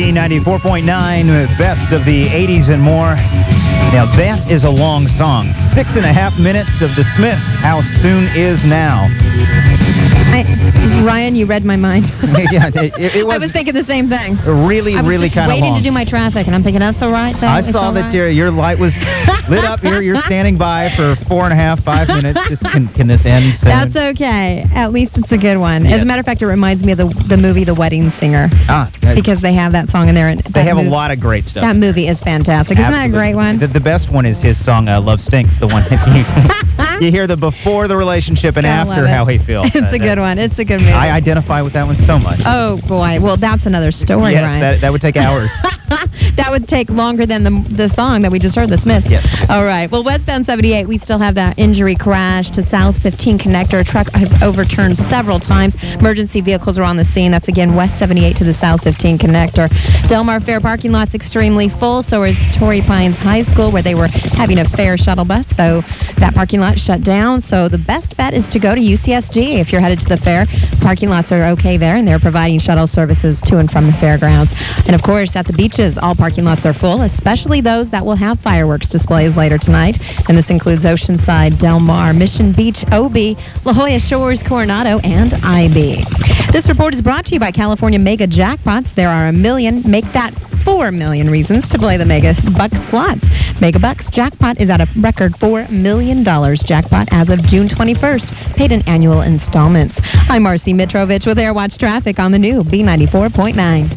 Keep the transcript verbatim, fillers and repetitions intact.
B ninety-four point nine, best of the eighties and more. Now, that is a long song. Six and a half minutes of The Smiths. How soon is now? I, Ryan, you read my mind. yeah, it, it was. I was thinking the same thing. Really, I was really just kind of long. waiting to do my traffic, and I'm thinking that's all right. Though. I It's saw all that right. your, your light was lit up here. You're standing by for four and a half, five minutes. Just can, can this end soon? That's okay. At least it's a good one. As Yes. a matter of fact, it reminds me of the the movie The Wedding Singer. Ah, uh, Because they have that song in there. And they have a lot of great stuff. That movie is fantastic. Isn't that a great one? The, the best one is his song uh, "Love Stinks." The one that you, you hear the before the relationship and Gotta after love it. how he feels. It's Uh, a good one. It's a good movie. I identify with that one so much. Oh boy. Well, that's another story, yes, Ryan. that that would take hours. That would take longer than the the song that we just heard, The Smiths. Yes. All right. Well, westbound seventy-eight, we still have that injury crash to South fifteen connector. A truck has overturned several times. Emergency vehicles are on the scene. That's again West seventy-eight to the South fifteen connector. Del Mar Fair parking lot's extremely full. So is Torrey Pines High School, where they were having a fair shuttle bus. So that parking lot shut down. So the best bet is to go to U C S D if you're headed to the fair. Parking lots are okay there, and they're providing shuttle services to and from the fairgrounds. And of course, at the beaches, all parking lots are full, especially those that will have fireworks displays later tonight. And this includes Oceanside, Del Mar, Mission Beach, O B, La Jolla Shores, Coronado, and I B. This report is brought to you by California Mega Jackpots. There are a million. Make that four million reasons to play the Mega Bucks slots. Mega Bucks Jackpot is at a record four million dollars jackpot as of June twenty-first, paid in annual installments. I'm Marcy Mitrovich with Airwatch Traffic on the new B ninety-four point nine.